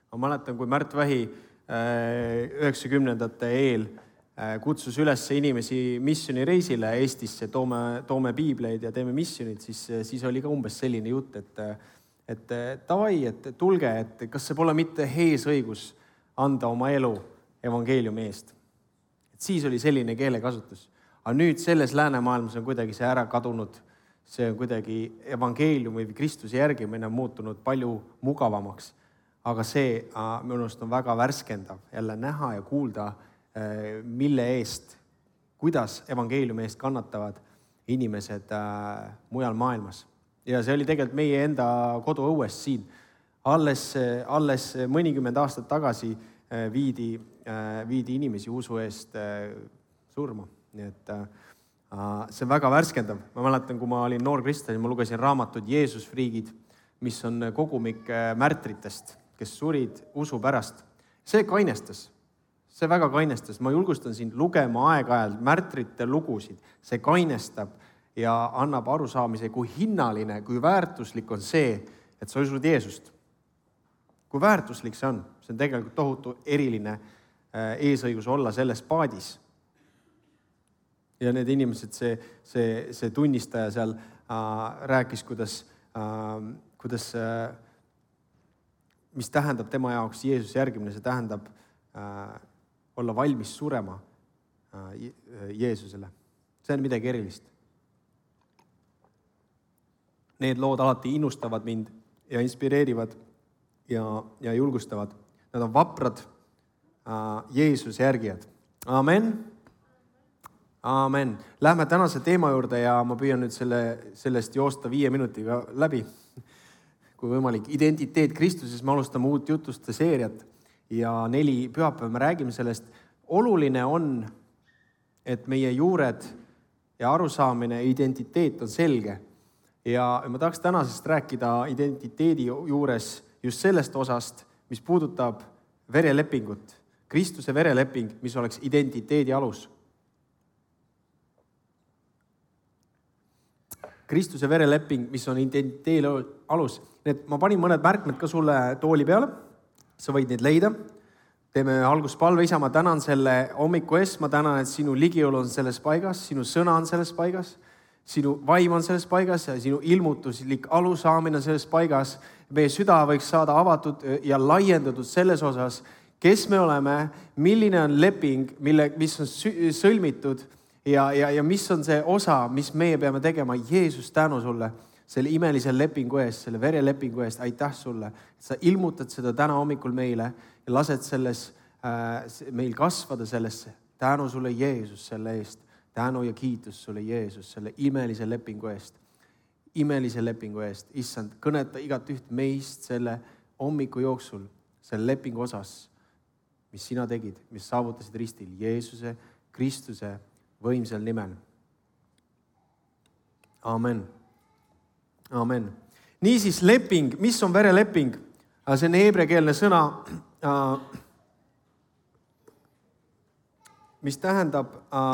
Ma mäletan, kui Märt Vähi 90ndate eel kutsus üles inimesi missioonireisile Eestisse, toome piibleid ja teeme missionid, siis oli ka umbes selline jutt, et davai, et tulge, et kas see pole mitte eesõigus anda oma elu evangeeliumi eest. Et siis oli selline keelekasutus. Aga nüüd selles läänemaailmas on kuidagi see ära kadunud. See on kuidagi evangeeliumi või Kristuse järgimine on muutunud palju mugavamaks. Aga see minu arust on väga värskendav jälle näha ja kuulda, mille eest, kuidas evangeeliumi eest kannatavad inimesed mujal maailmas. Ja see oli tegelikult meie enda koduõues siin. Alles mõnikümmend aastat tagasi viidi inimesi usu eest surma. Nii et see on väga värskendav. Ma mäletan, kui ma olin noor kristlane, ma lugesin raamatut Jeesusfriigid, mis on kogumik märtritest, kes surid usu pärast. See kainestas. See väga kainestas. Ma julgustan sind lugema aeg-ajalt märtrite lugusid. See kainestab ja annab arusaamise, kui hinnaline, kui väärtuslik on see, et sa usud Jeesust. Kui väärtuslik see on. See on tegelikult tohutu eriline eesõigus olla selles paadis. Ja need inimesed, see tunnistaja seal rääkis, kuidas mis tähendab tema jaoks Jeesus järgimine, see tähendab olla valmis surema Jeesusele. See on midagi erilist. Need lood alati innustavad mind ja inspireerivad ja julgustavad. Nad on vaprad Jeesuse järgijad. Amen. Amen. Lähme tänase teema juurde ja ma püüan nüüd sellest joosta 5 minutiga läbi. Kui võimalik, identiteet Kristuses, me alustame uut jutuste seeriat ja 4 pühapäeva me räägime sellest. Oluline on, et meie juured ja arusaamine, identiteet on selge. Ja ma tahaks tänasest rääkida identiteedi juures just sellest osast, mis puudutab verelepingut. Kristuse vereleping, mis oleks identiteedi alus. Kristuse vereleping, mis on identiteedi alus. Need, ma panin mõned märkmed ka sulle tooli peale. Sa võid neid leida. Teeme alguspalve. Isa, ma tänan selle hommiku eest. Ma tänan, et sinu ligiolu on selles paigas, sinu sõna on selles paigas, sinu vaim on selles paigas ja sinu ilmutuslik alusaamine on selles paigas. Meie süda võiks saada avatud ja laiendatud selles osas, kes me oleme, milline on leping, mis on sõlmitud ja mis on see osa, mis meie peame tegema. Jeesus, tänu sulle selle imelise lepingu eest, selle verelepingu eest. Aitäh sulle, et sa ilmutad seda täna hommikul meile ja lased meil kasvada sellesse. Tänu sulle, Jeesus, selle eest. Tänu ja kiitus sulle, Jeesus, selle imelise lepingu eest. Imelise lepingu eest. Issand, kõneta igat üht meist selle hommiku jooksul, selle lepingu osas, mis sina tegid, mis saavutasid ristil Jeesuse, Kristuse võimsal nimel. Amen. Amen. Niisiis leping, mis on vereleping? See on heebreakeelne sõna, mis tähendab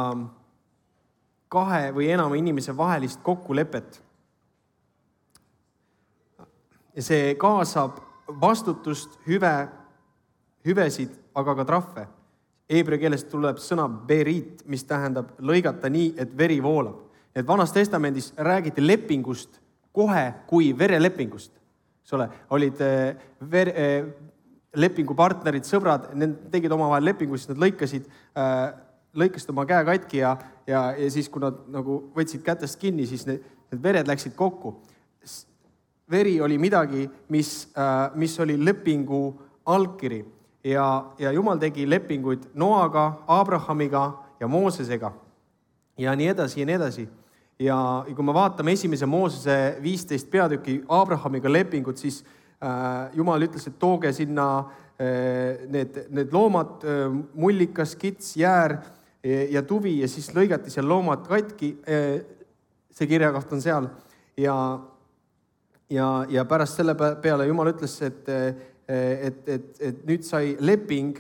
2 või enama inimese vahelist kokkulepet. Ja see kaasab vastutust, hüvesid, aga ka trahve. Heebrea keelest tuleb sõna berit, mis tähendab lõigata nii, et veri voolab. Et Vanas Testamendis räägiti lepingust kohe kui verelepingust. Olid lepingupartnerid, sõbrad, need tegid omavahel lepingu, siis nad lõikasid oma käe katki ja siis, kui nad nagu võtsid kätest kinni, siis need vered läksid kokku. Veri oli midagi, mis oli lepingu allkiri ja Jumal tegi lepinguid Noaga, Abrahamiga ja Moosesega ja nii edasi ja nii edasi. Ja kui me vaatame esimese Moosese 15 peatüki Abrahamiga lepingut, siis Jumal ütles, et tooge sinna need loomad, mullikas, kits, jäär ja tuvi ja siis lõigati seal loomad katki. See kirjakoht on seal ja pärast selle peale Jumal ütles, et nüüd sai leping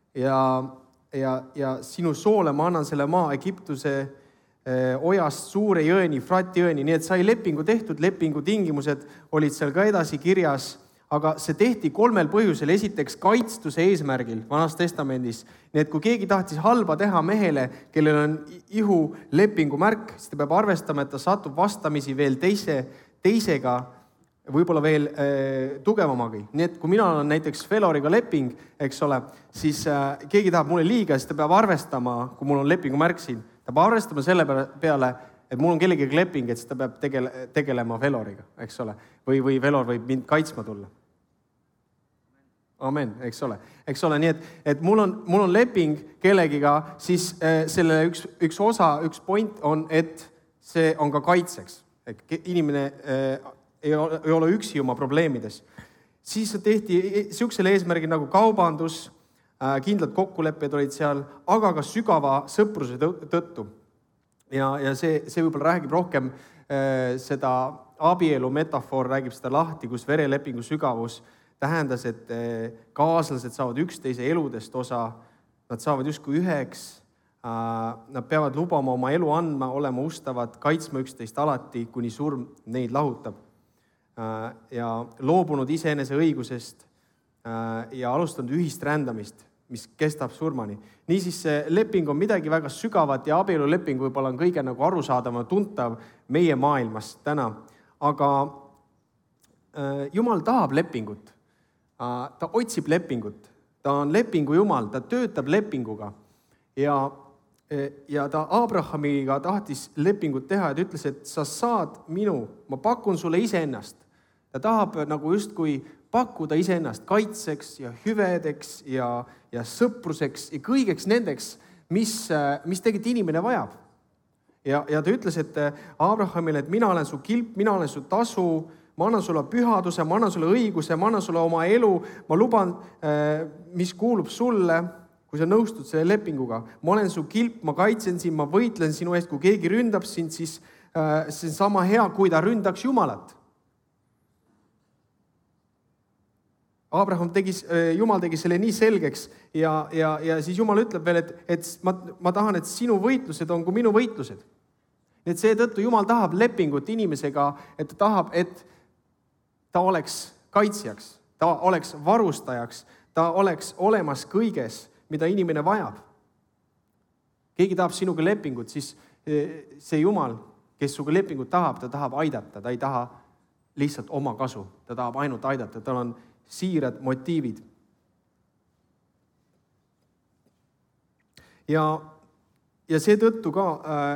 ja sinu soole ma annan selle maa Egiptuse ojast suure jõeni, Frati jõeni, nii et sai lepingu tehtud, lepingu tingimused olid seal ka edasi kirjas, aga see tehti 3 põhjusel. Esiteks kaitstuse eesmärgil Vanas Testamendis. Nii et kui keegi tahtis halba teha mehele, kellel on ihulepingu märk, siis ta peab arvestama, et ta satub vastamisi veel teisega, võib-olla veel tugevamagi. Nii et kui mina olen näiteks Feloriga leping, eks ole, siis keegi tahab mulle liiga, siis ta peab arvestama, kui mul on lepingu märk siin, ta peab arvestama selle peale, et mul on kellegagi leping, et siis ta peab tegelema Feloriga, eks ole. Või Felor võib mind kaitsma tulla. Amen, eks ole. Eks ole, nii et mul on leping kellegiga, siis selle üks osa, üks point on, et see on ka kaitseks. Inimene ei ole üksi oma probleemides. Siis tehti siuksele eesmärgi nagu kaubandus, kindlad kokkulepped olid seal, aga ka sügava sõpruse tõttu. Ja see võib-olla räägib rohkem seda abielu metafoor, räägib seda lahti, kus verelepingu sügavus tähendas, et kaaslased saavad üksteise eludest osa, nad saavad justkui üheks, nad peavad lubama oma elu andma, olema ustavad, kaitsma üksteist alati, kuni surm neid lahutab. Ja loobunud iseenese õigusest ja alustanud ühist rändamist, mis kestab surmani. Niisiis see leping on midagi väga sügavat ja abieluleping võib-olla on kõige nagu arusaadav ja tuntav meie maailmas täna. Aga Jumal tahab lepingut. Ta otsib lepingut. Ta on lepingu Jumal, ta töötab lepinguga. Ja ta Abrahamiga tahtis lepingut teha, et ütles, et sa saad ma pakun sulle iseennast. Ta tahab nagu justkui pakkuda iseennast kaitseks ja hüvedeks ja sõpruseks ja kõigeks nendeks, mis tegelikult inimene vajab. Ja ta ütles, et Abrahamile, et mina olen su kilp, mina olen su tasu, ma annan sulle pühaduse, ma annan sulle õiguse, ma annan sulle oma elu, ma luban, mis kuulub sulle, kui sa nõustud selle lepinguga. Ma olen su kilp, ma kaitsen sind, ma võitlen sinu eest, kui keegi ründab sind, siis see on sama hea, kui ta ründaks Jumalat. Jumal tegi selle nii selgeks ja siis Jumal ütleb veel, et ma tahan, et sinu võitlused on kui minu võitlused. Nii et seetõttu Jumal tahab lepingut inimesega, et ta tahab, et ta oleks kaitsjaks, ta oleks varustajaks, ta oleks olemas kõiges, mida inimene vajab. Keegi tahab sinuga lepingut, siis see Jumal, kes suga lepingut tahab, ta tahab aidata, ta ei taha lihtsalt oma kasu, ta tahab ainult aidata, tal on siirad motiivid. Ja seetõttu ka,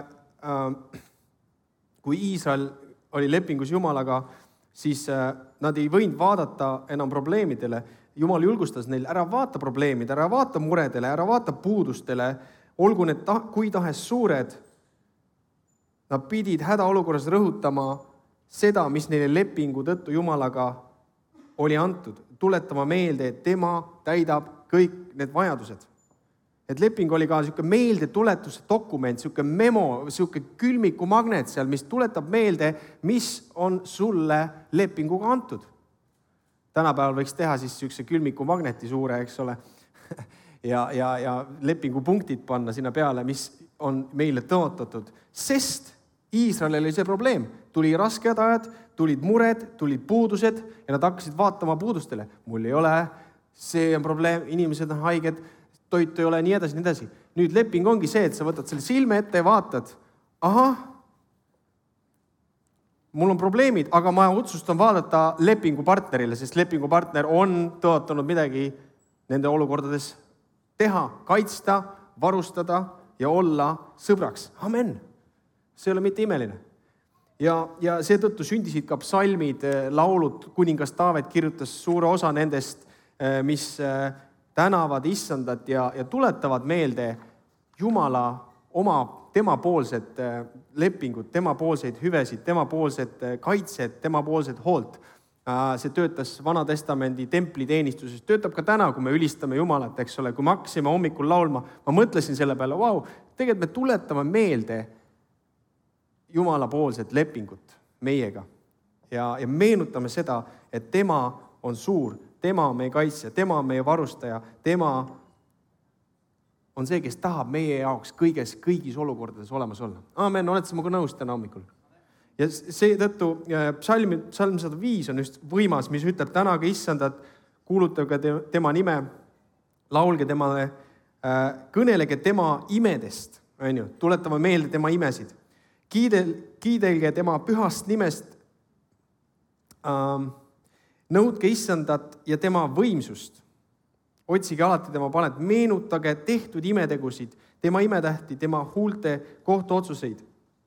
kui Iisrael oli lepingus Jumalaga, siis nad ei võinud vaadata enam probleemidele. Jumal julgustas neil, ära vaata probleemid, ära vaata muredele, ära vaata puudustele, olgu need kui tahes suured. Nad pidid hädaolukorras rõhutama seda, mis neile lepingu tõttu Jumalaga oli antud, tuletama meelde, et tema täidab kõik need vajadused. Et leping oli ka niisugune meeldetuletuse dokument, niisugune memo, niisugune külmiku magnet seal, mis tuletab meelde, mis on sulle lepinguga antud. Tänapäeval võiks teha siis niisuguse külmiku magneti suure, eks ole, ja lepingupunktid panna sinna peale, mis on meile tõotatud, sest Iisraelil oli see probleem. Tuli rasked ajad, tulid mured, tulid puudused ja nad hakkasid vaatama puudustele. Mul ei ole, see on probleem, inimesed on haiged, toitu ei ole, nii edasi. Nüüd leping ongi see, et sa võtad selle silme ette ja vaatad, mul on probleemid, aga ma otsustan vaadata lepingupartnerile, sest lepingupartner on tõotanud midagi nende olukordades teha, kaitsta, varustada ja olla sõbraks. Amen. See ei ole mitte imeline. Ja seetõttu sündisid ka psalmid, laulud, kuningas Taavet kirjutas suure osa nendest, mis tänavad issandat ja tuletavad meelde Jumala temapoolset lepingut, temapoolseid hüvesid, temapoolset kaitset, temapoolset hoolt. See töötas Vana Testamendi templiteenistuses, töötab ka täna, kui me ülistame Jumalat, eks ole, kui me hakkasime hommikul laulma, ma mõtlesin selle peale, tegelikult me tuletame meelde Jumala poolset lepingut meiega ja meenutame seda, et tema on suur, tema on meie kaitsja, tema on meie varustaja, tema on see, kes tahab meie jaoks kõigis olukordades olemas olla. Amen, oled sa minuga nõus täna hommikul? Ja seetõttu psalm 105 on just võimas, mis ütleb tänage issandat, kuulutage tema nime, laulge temale, kõnelege tema imedest, tuletame meelde tema imesid. Kiidelge tema pühast nimest, nõudke issandat ja tema võimsust. Otsige alati tema palet, meenutage tehtud imetegusid, tema imetähti, tema huulte kohtuotsuseid.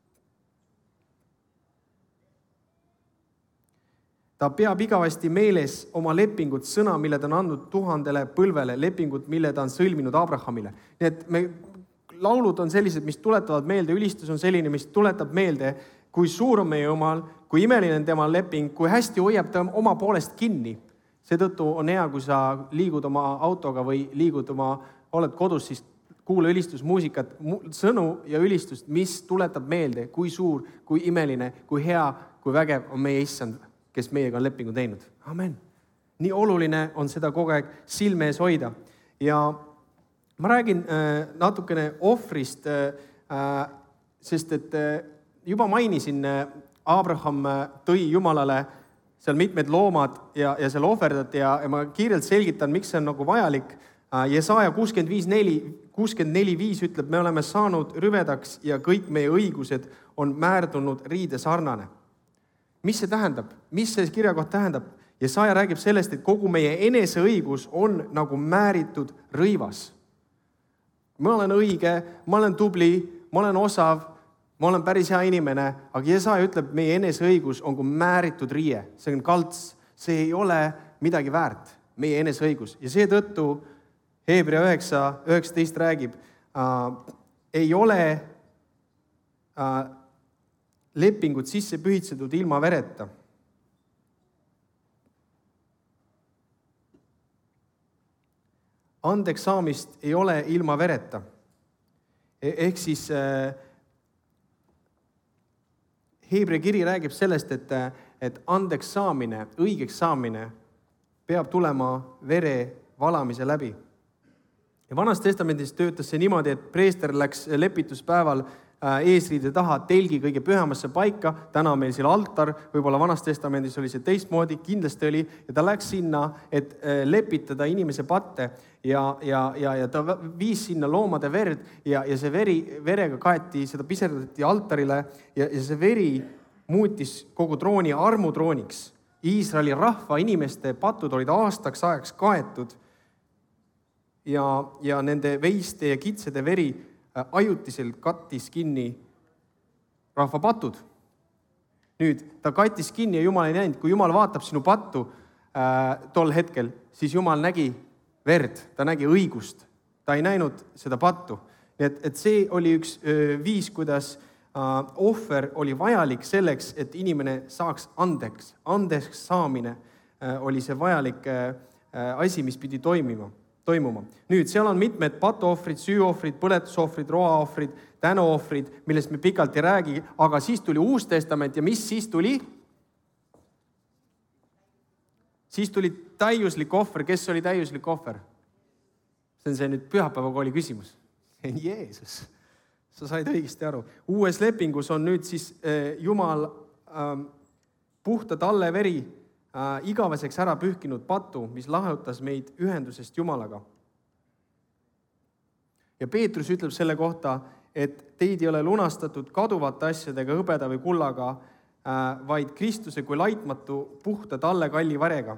Ta peab igavesti meeles oma lepingut, sõna, mille ta on andnud 1000 põlvele, lepingut, mille ta on sõlminud Abrahamile. Nii et laulud on sellised, mis tuletavad meelde, ülistus on selline, mis tuletab meelde, kui suur on meie Jumal, kui imeline on tema leping, kui hästi hoiab ta oma poolest kinni. Seetõttu on hea, kui sa liigud oma autoga või oled kodus, siis kuule ülistusmuusikat, sõnu ja ülistust, mis tuletab meelde, kui suur, kui imeline, kui hea, kui vägev on meie issand, kes meiega on lepingu teinud. Amen. Nii oluline on seda kogu aeg silme ees hoida. Ja ma räägin natukene ohvrist, sest et juba mainisin, Abraham tõi Jumalale seal mitmed loomad ja seal ohverdati ja ma kiirelt selgitan, miks see on nagu vajalik. Jesaja 64:5 ütleb, me oleme saanud rüvedaks ja kõik meie õigused on määrdunud riide sarnane. Mis see tähendab? Mis see kirjakoht tähendab? Jesaja räägib sellest, et kogu meie eneseõigus on nagu määritud rõivas. Ma olen õige, ma olen tubli, ma olen osav, ma olen päris hea inimene, aga Jesaja ütleb, meie eneseõigus on kui määritud riie. See on kalts, see ei ole midagi väärt, meie eneseõigus. Ja seetõttu Hebra 9:19 räägib, ei ole lepingut sisse pühitsetud ilma vereta. Andeks saamist ei ole ilma vereta. Ehk siis Hebra kiri räägib sellest, et andeks saamine, õigeks saamine peab tulema vere valamise läbi. Ja Vanas Testamendis töötas see niimoodi, et preester läks lepituspäeval eesriide taha telgi kõige pühamasse paika, täna on meil seal altar, võib-olla Vanas Testamendis oli see teistmoodi, kindlasti oli, ja ta läks sinna, et lepitada inimese patte ja ta viis sinna loomade verd ja see verega kaeti, seda piserdati altarile ja see veri muutis kogu trooni armutrooniks. Iisraeli rahva inimeste patud olid aastaks ajaks kaetud ja nende veiste ja kitsede veri ajutiselt kattis kinni rahva patud. Nüüd, ta kattis kinni ja Jumal ei näinud. Kui Jumal vaatab sinu pattu tol hetkel, siis Jumal nägi verd, ta nägi õigust. Ta ei näinud seda pattu. Nii et see oli üks viis, kuidas ohver oli vajalik selleks, et inimene saaks andeks. Andeks saamine oli see vajalik asi, mis pidi toimuma. Nüüd, seal on mitmed patuohvrid, süüohvrid, põletusohvrid, roaohvrid, tänuohvrid, millest me pikalt ei räägi, aga siis tuli Uus Testament ja mis siis tuli? Siis tuli täiuslik ohver. Kes oli täiuslik ohver? See on see nüüd pühapäevakooli küsimus. Jeesus, sa said õigesti aru. Uues lepingus on nüüd siis Jumal puhta talle veri igaveseks ära pühkinud patu, mis lahutas meid ühendusest Jumalaga. Ja Peetrus ütleb selle kohta, et teid ei ole lunastatud kaduvate asjadega, hõbeda või kullaga, vaid Kristuse kui laitmatu puhta talle kalli verega.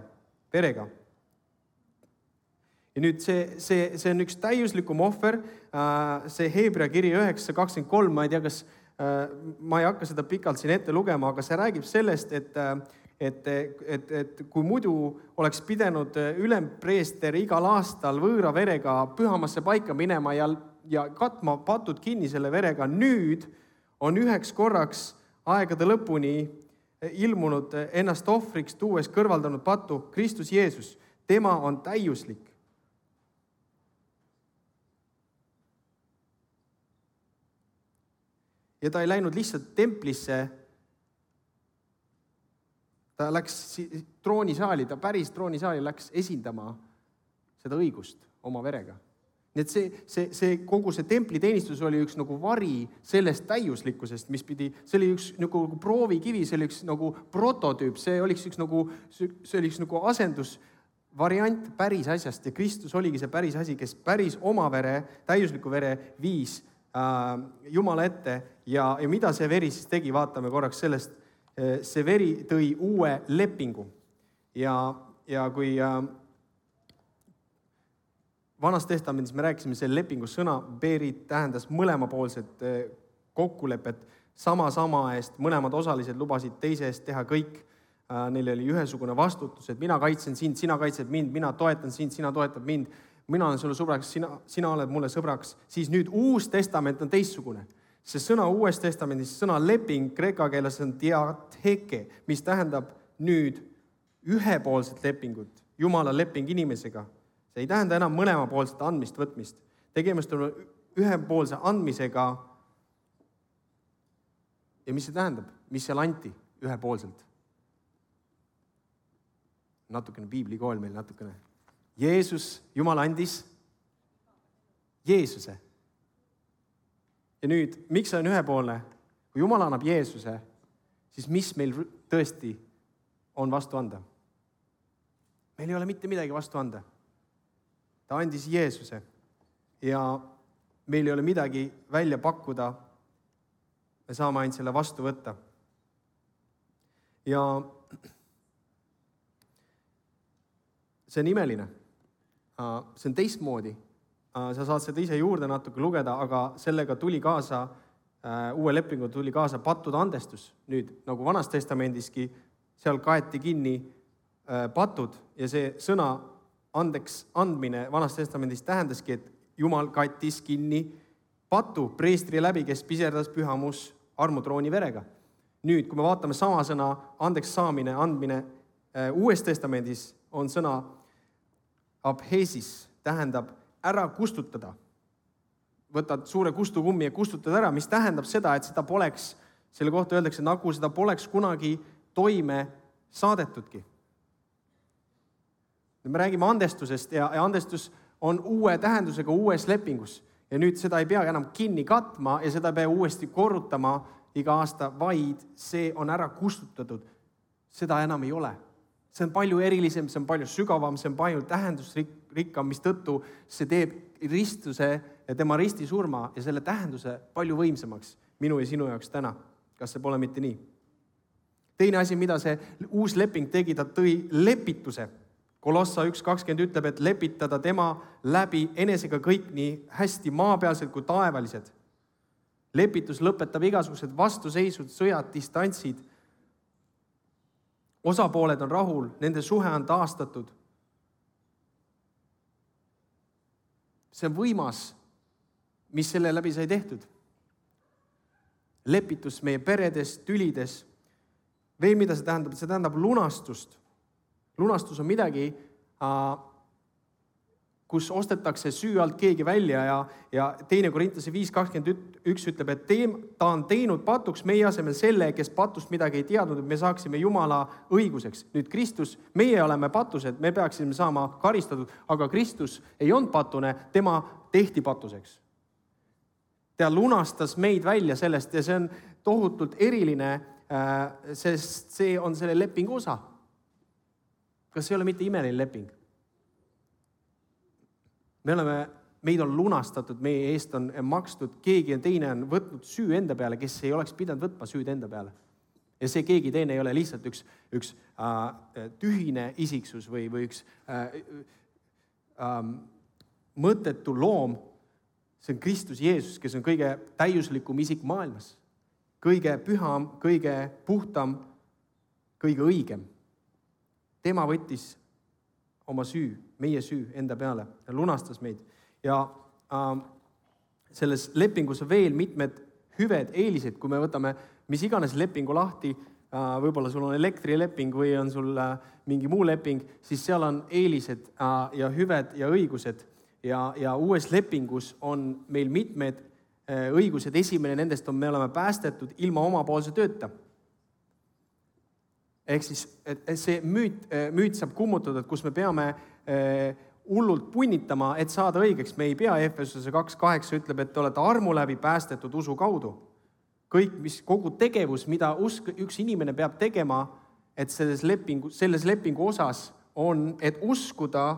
Ja nüüd see on üks täiuslikum ohver, see Hebra kiri 9:23, ma ei tea, kas ma ei hakka seda pikalt siin ette lugema, aga see räägib sellest, et kui muidu oleks pidanud ülempreester igal aastal võõra verega pühamasse paika minema ja katma patud kinni selle verega, nüüd on üheks korraks aegade lõpuni ilmunud ennast ohvriks tuues kõrvaldanud patu Kristus Jeesus. Tema on täiuslik. Ja ta ei läinud lihtsalt templisse, ta läks troonisaali, ta päris troonisaali läks esindama seda õigust oma verega. Nii et see kogu see templiteenistus oli üks nagu vari sellest täiuslikkusest, mis pidi, see oli üks nagu proovikivi, see oli üks nagu prototüüp, see oli üks nagu asendusvariant päris asjast ja Kristus oligi see päris asi, kes päris oma vere, täiusliku vere viis Jumala ette ja mida see veri siis tegi, vaatame korraks sellest. See veri tõi uue lepingu ja kui Vanas testamendis me rääkisime selle lepingu sõna berit tähendas mõlemapoolset kokkulepet sama eest, mõlemad osalised lubasid teise eest teha kõik. Neil oli ühesugune vastutus, et mina kaitsen sind, sina kaitsed mind, mina toetan sind, sina toetad mind, mina olen sulle sõbraks, sina oled mulle sõbraks. Siis nüüd uus testament on teistsugune. See sõna uues testamendis, sõna leping kreeka keeles on diatheke, mis tähendab nüüd ühepoolset lepingut, Jumala leping inimesega. See ei tähenda enam mõlemapoolset andmist-võtmist. Tegemist on ühepoolse andmisega. Ja mis see tähendab? Mis seal anti ühepoolselt? Natukene piiblikool meil natukene. Jeesus, Jumal andis Jeesuse. Ja nüüd, miks see on ühepoolne? Kui Jumal annab Jeesuse, siis mis meil tõesti on vastu anda? Meil ei ole mitte midagi vastu anda. Ta andis Jeesuse ja meil ei ole midagi välja pakkuda. Me saame ainult selle vastu võtta. Ja see on imeline. See on teistmoodi. Sa saad seda ise juurde natuke lugeda, aga sellega tuli kaasa, uue lepingu tuli kaasa pattude andestus. Nüüd, nagu Vanas testamendiski, seal kaeti kinni patud ja see sõna andeks andmine Vanas testamendis tähendaski, et Jumal kattis kinni patu preestri läbi, kes piserdas pühamus armutrooni verega. Nüüd, kui me vaatame sama sõna andeks saamine, andmine uues testamendis on sõna abhesis, tähendab ära kustutada. Võtad suure kustukummi ja kustutad ära, mis tähendab seda, et seda poleks, selle kohta öeldakse, nagu seda poleks kunagi toime saadetudki. Me räägime andestusest ja andestus on uue tähendusega uues lepingus. Ja nüüd seda ei pea enam kinni katma ja seda ei pea uuesti korrutama iga aasta, vaid see on ära kustutatud. Seda enam ei ole. See on palju erilisem, see on palju sügavam, see on palju tähendusrikkam, mis tõttu see teeb ristuse ja tema ristisurma ja selle tähenduse palju võimsamaks minu ja sinu jaoks täna. Kas see pole mitte nii? Teine asi, mida see uus leping tegi, ta tõi lepituse. Kolossa 1.20 ütleb, et lepitada tema läbi enesega kõik nii hästi maapealsed kui taevalised. Lepitus lõpetab igasugused vastuseisud, sõjad, distantsid. Osapooled on rahul, nende suhe on taastatud. See on võimas, mis selle läbi sai tehtud. Lepitus meie peredes, tülides. Veel mida see tähendab? See tähendab lunastust. Lunastus on midagi, kus ostetakse süü alt keegi välja ja 2. Korintuse 5.21 ütleb, et ta on teinud patuks meie asemel selle, kes patust midagi ei teadnud, et me saaksime Jumala õiguseks. Nüüd Kristus, meie oleme patused, me peaksime saama karistatud, aga Kristus ei olnud patune, tema tehti patuseks. Ta lunastas meid välja sellest ja see on tohutult eriline, sest see on selle lepingu osa. Kas see ei ole mitte imeline leping? Meid on lunastatud, meie eest on makstud, keegi teine on võtnud süü enda peale, kes ei oleks pidanud võtma süüd enda peale. Ja see keegi teine ei ole lihtsalt üks tühine isiksus või üks mõttetu loom. See on Kristus Jeesus, kes on kõige täiuslikum isik maailmas. Kõige püham, kõige puhtam, kõige õigem. Tema võttis oma süü, meie süü enda peale ja lunastas meid. Ja selles lepingus on veel mitmed hüved, eelised, kui me võtame mis iganes lepingu lahti, võib-olla sul on elektrileping või on sul mingi muu leping, siis seal on eelised ja hüved ja õigused. Ja uues lepingus on meil mitmed õigused. Esimene nendest on, me oleme päästetud ilma omapoolse tööta. Ehk siis et see müüt saab kummutada, et kus me peame hullult punnitama, et saada õigeks. Me ei pea, Efesuse 2:8 ütleb, et te olete armu läbi päästetud usu kaudu. Kõik, kogu tegevus, mida üks inimene peab tegema, et selles lepingu osas on, et uskuda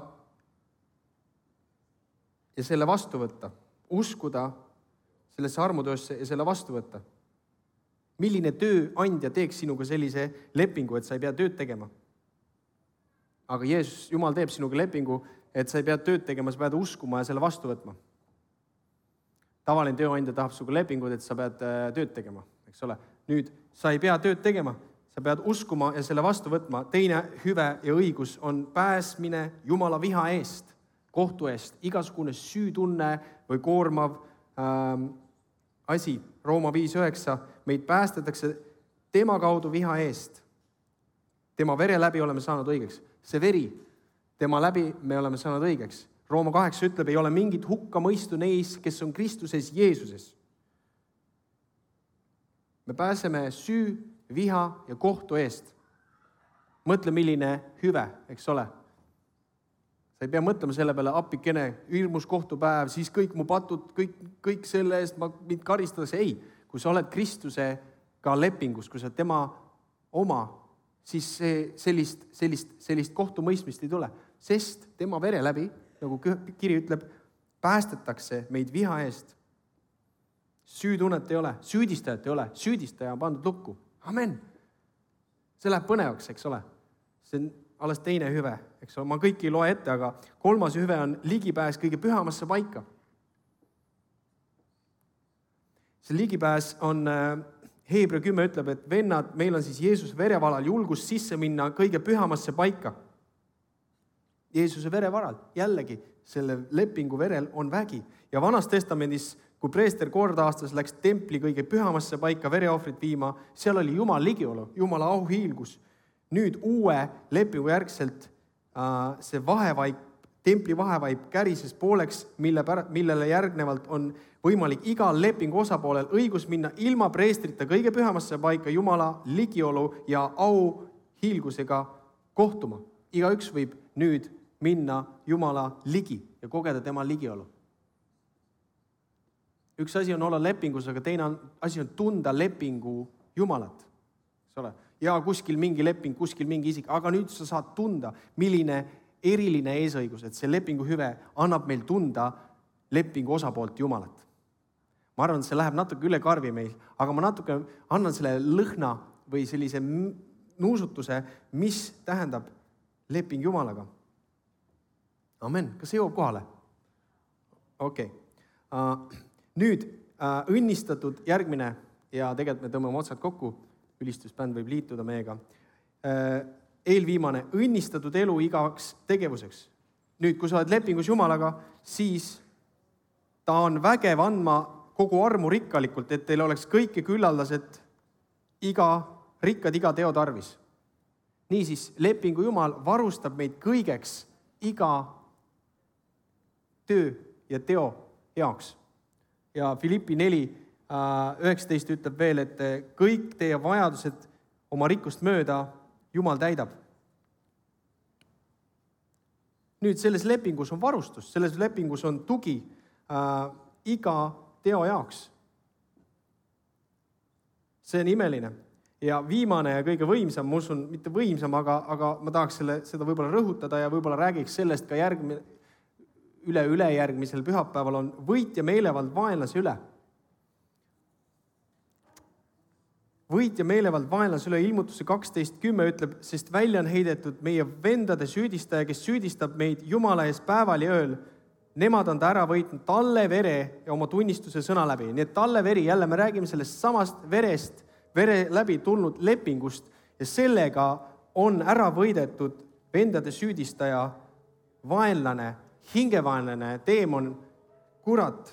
ja selle vastu võtta. Uskuda sellesse armutöösse ja selle vastu võtta. Milline tööandja teeks sinuga sellise lepingu, et sa ei pea tööd tegema? Aga Jeesus, Jumal teeb sinuga lepingu, et sa ei pea tööd tegema, sa pead uskuma ja selle vastu võtma. Tavaline tööandja tahab sinuga lepingut, et sa pead tööd tegema, eks ole. Nüüd, sa ei pea tööd tegema, sa pead uskuma ja selle vastu võtma. Teine hüve ja õigus on pääsmine Jumala viha eest, kohtu eest, igasugune süütunne või koormav asi. Rooma 5:9, meid päästetakse tema kaudu viha eest. Tema vere läbi oleme saanud õigeks. See veri, tema läbi me oleme saanud õigeks. Rooma 8 ütleb, ei ole mingit hukkamõistu neis, kes on Kristuses Jeesuses. Me pääseme süü, viha ja kohtu eest. Mõtle, milline hüve, eks ole. Sa ei pea mõtlema selle peale, appikene, hirmus kohtupäev, siis kõik mu patud, kõik selle eest mind karistatakse. Ei, kui sa oled Kristusega lepingus, kui sa tema oma, siis sellist kohtumõistmist ei tule. Sest tema vere läbi, nagu kiri ütleb, päästetakse meid viha eest. Süütunnet ei ole, süüdistajat ei ole, süüdistaja on pandud lukku. Amen. See läheb põnevaks, eks ole. See on alles teine hüve, eks ole. Ma kõik ei loe ette, aga 3. hüve on ligipääs kõige pühamasse paika. See ligipääs on, Hebra 10 ütleb, et vennad, meil on siis Jeesuse verevalal julgus sisse minna kõige pühamasse paika. Jeesuse verevaral, jällegi, selle lepingu verel on vägi. Ja Vanas Testamendis, kui preester kord aastas läks templi kõige pühamasse paika vereohvrit viima, seal oli Jumal ligiolu, Jumala auhiilgus. Nüüd uue lepingu järgselt see vahevaip, templi vahevaip kärises pooleks, millele järgnevalt on võimalik igal lepingu osapoolel õigus minna ilma preestrita kõige pühamasse paika Jumala ligiolu ja auhiilgusega kohtuma. Igaüks võib nüüd minna Jumala ligi ja kogeda tema ligiolu. Üks asi on olla lepingus, aga teine asi on tunda lepingu Jumalat. Ja kuskil mingi leping, kuskil mingi isik, aga nüüd sa saad tunda, milline eriline eesõigus, et see lepingu hüve annab meil tunda lepingu osapoolt Jumalat. Ma arvan, et see läheb natuke üle karvi meil, aga ma natuke annan selle lõhna või sellise nuusutuse, mis tähendab leping Jumalaga. Amen. Kas see jõuab kohale? Okei. Nüüd õnnistatud järgmine ja tegelikult me tõmbame otsad kokku. Ülistusbänd võib liituda meiega. Eelviimane, õnnistatud elu igaks tegevuseks. Nüüd, kui sa oled lepingus Jumalaga, siis ta on vägev andma kogu armu rikkalikult, et teil oleks kõike küllaldased rikkad iga teo tarvis. Niisiis, lepingu Jumal varustab meid kõigeks iga töö ja teo jaoks. Ja Filippi 4:19 ütleb veel, et kõik teie vajadused oma rikkust mööda Jumal täidab. Nüüd selles lepingus on varustus, selles lepingus on tugi iga teo jaoks. See on imeline. Ja viimane ja kõige võimsam, ma usun, mitte võimsam, aga ma tahaks seda võib-olla rõhutada ja võib-olla räägiks sellest ka ülejärgmisel pühapäeval on võit ja meelevald vaenlase üle. Võit ja meelevald vaenlase üle ilmutuse 12:10 ütleb, sest välja on heidetud meie vendade süüdistaja, kes süüdistab meid Jumala ees päeval ja ööl. Nemad on ta ära võitnud talle vere ja oma tunnistuse sõna läbi. Nii et talle veri, jälle me räägime sellest samast verest, vere läbi tulnud lepingust ja sellega on ära võidetud vendade süüdistaja, vaenlane, hingevaenlane, teemon, kurat.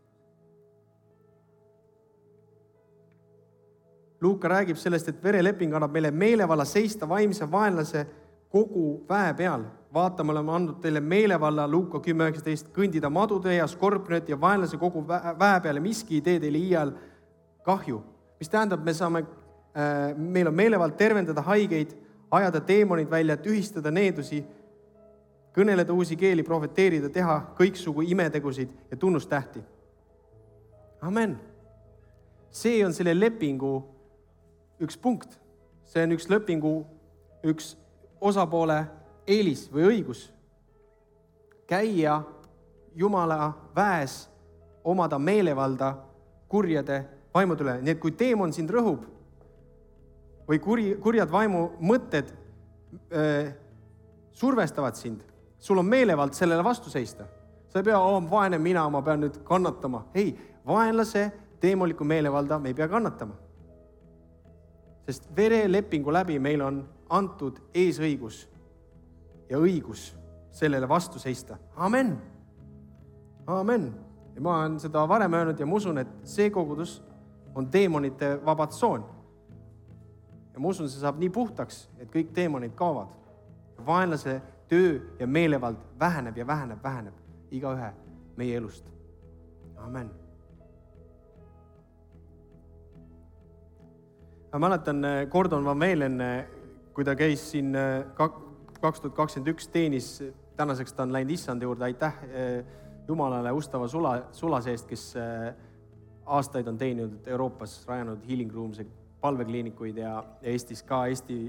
Luuka räägib sellest, et vereleping annab meile meelevalla seista vaimse vaenlase kogu väe peal. Vaata, me oleme andnud teile meelevalla, Luuka 10:19, kõndida madude ja skorpionit ja vaenlase kogu väe peale, miski ei tee teile iial kahju. Mis tähendab, meil on meelevald tervendada haigeid, ajada teemonid välja, tühistada needusi, kõneleda uusi keeli, prohveteerida, teha kõiksugu imetegusid ja tunnustähti. Amen. See on selle lepingu üks punkt. See on üks lepingu, üks osapoole eelis või õigus. Käia Jumala väes, omada meelevalda kurjade vaimude üle. Nii et kui teemon sind rõhub või kurjad vaimu mõtted survestavad sind, sul on meelevald sellele vastu seista. Sa ei pea, vaene mina, ma pean nüüd kannatama. Ei, vaenlase teemoliku meelevalda me ei pea kannatama. Sest verelepingu läbi meil on antud eesõigus ja õigus sellele vastu seista. Amen. Amen. Ja ma olen seda varem öelnud ja ma usun, et see kogudus on teemonite vabad tsoon. Ja ma usun, see saab nii puhtaks, et kõik teemonid kaovad. Vaenlase töö ja meelevald väheneb ja väheneb igaühe meie elust. Amen. Ma mäletan Gordon Van Velen, kui ta käis siin 2021 teenis, tänaseks ta on läinud issanda juurde, aitäh Jumalale Ustava sula seest, kes aastaid on teeninud Euroopas, rajanud healing rooms, palvekliinikuid ja Eestis ka Eesti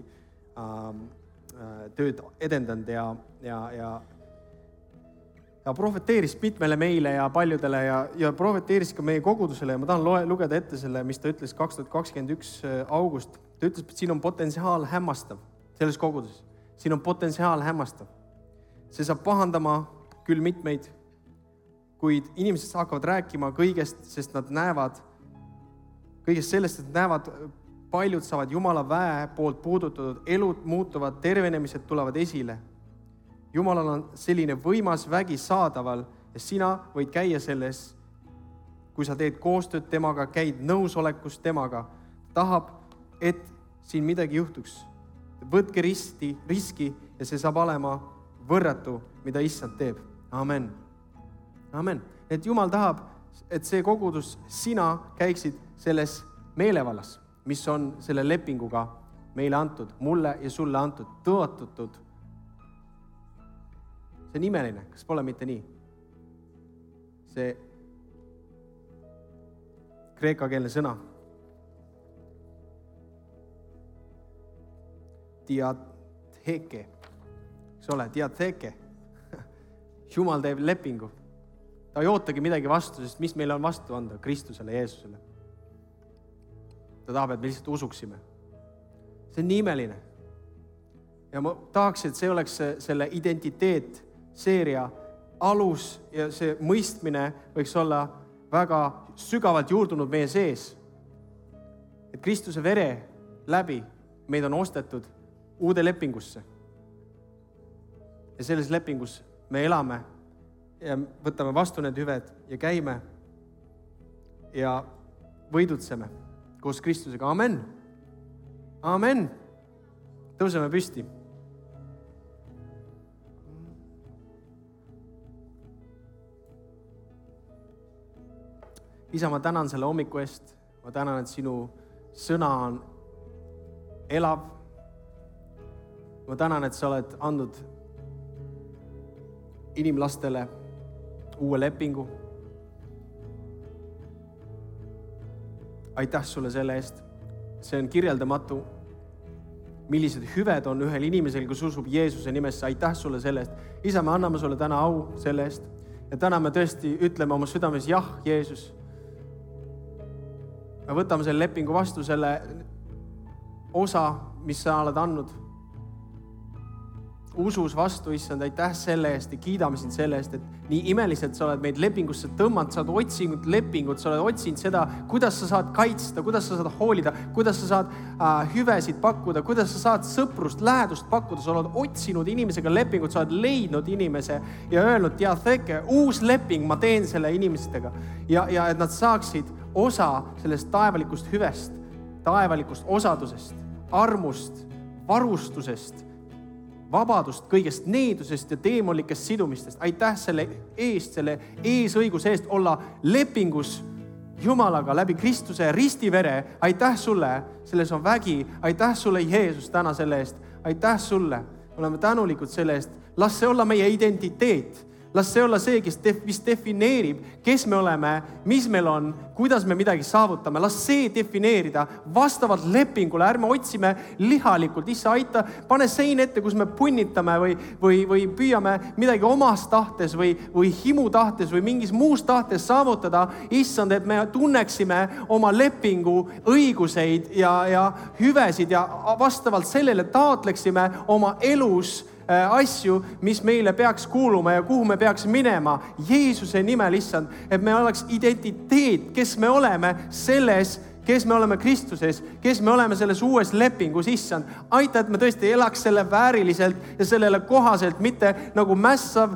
tööd edendanud ja prohveteeris mitmele meile ja paljudele ja prohveteeris ka meie kogudusele ja ma tahan lugeda ette selle, mis ta ütles 2021 august. Ta ütles, et siin on potentsiaal hämmastav selles koguduses. Siin on potentsiaal hämmastav. See saab pahandama küll mitmeid, kuid inimesed hakkavad rääkima kõigest, sest nad näevad kõigest sellest, et näevad paljud saavad Jumala väe poolt puudutatud, elud muutuvad, tervenemised tulevad esile. Jumalal on selline võimas vägi saadaval ja sina võid käia selles, kui sa teed koostööd temaga, käid nõusolekus temaga, tahab, et siin midagi juhtuks. Võtke riski ja see saab olema võrratu, mida issand teeb. Amen. Amen. Et Jumal tahab, et see kogudus sina käiksid selles meelevallas, mis on selle lepinguga meile antud, mulle ja sulle antud, tõotatud. See on imeline, kas pole mitte nii? See kreekakeelne sõna. Diatheke. Eks ole, diatheke. Jumal teeb lepingu. Ta ei ootagi midagi vastu, sest mis meil on vastu anda? Kristusele, Jeesusele. Ta tahab, et me lihtsalt usuksime. See on nii imeline. Ja ma tahaks, et see oleks selle identiteet, seeria alus ja see mõistmine võiks olla väga sügavalt juurdunud meie sees. Et Kristuse vere läbi meid on ostetud uude lepingusse. Ja selles lepingus me elame ja võtame vastu need hüved ja käime ja võidutseme koos Kristusega. Amen. Amen. Tõuseme püsti. Isa, ma tänan selle hommiku eest. Ma tänan, et sinu sõna on elav. Ma tänan, et sa oled andnud inimlastele uue lepingu. Aitäh sulle selle eest. See on kirjeldamatu, millised hüved on ühel inimesel, kus usub Jeesuse nimesse. Aitäh sulle selle eest. Isa, me anname sulle täna au selle eest. Ja täna me tõesti ütleme oma südames, jah, Jeesus. Me võtame selle lepingu vastu, selle osa, mis sa oled andnud. Usus vastu, issand, aitäh selle eest ja kiidame sind selle eest, et nii imeliselt sa oled meid lepingusse tõmmanud, sa oled otsinud lepingut, sa oled otsinud seda, kuidas sa saad kaitsta, kuidas sa saad hoolida, kuidas sa saad hüvesid pakkuda, kuidas sa saad sõprust, lähedust pakkuda, sa oled otsinud inimesega lepingut, sa oled leidnud inimese ja öelnud, diatheke, uus leping, ma teen selle inimestega ja et nad saaksid osa sellest taevalikust hüvest, taevalikust osadusest, armust, varustusest, vabadust kõigest needusest ja teemolikest sidumistest. Aitäh selle eest, selle eesõiguse eest olla lepingus Jumalaga läbi Kristuse ristivere. Aitäh sulle, selles on vägi. Aitäh sulle, Jeesus, täna selle eest. Aitäh sulle. Oleme tänulikud selle eest. Las see olla meie identiteet. Las see olla see, mis defineerib, kes me oleme, mis meil on, kuidas me midagi saavutame. Las see defineerida vastavalt lepingule. Ärme otsime lihalikult. Issa, aita, pane sein ette, kus me punnitame või püüame midagi omas tahtes või himu tahtes või mingis muus tahtes saavutada. Issand, et me tunneksime oma lepingu õiguseid ja hüvesid ja vastavalt sellele taotleksime oma elus asju, mis meile peaks kuuluma ja kuhu me peaks minema. Jeesuse nimel, issand, et me oleks identiteet, kes me oleme selles, kes me oleme Kristuses, kes me oleme selles uues lepingus, issand. Aita, et me tõesti elaks selle vääriliselt ja sellele kohaselt, mitte nagu mässav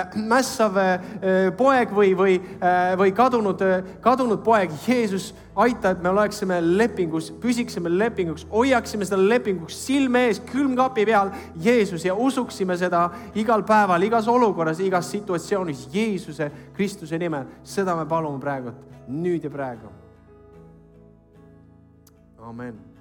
poeg või kadunud poeg. Jeesus, aita, et me oleksime lepingus, püsiksime lepinguks, hoiaksime seda lepinguks silme ees, külmkapi peal, Jeesus, ja usuksime seda igal päeval, igas olukorras, igas situatsioonis, Jeesuse, Kristuse nimel. Seda me palume praegu, nüüd ja praegu. Amen.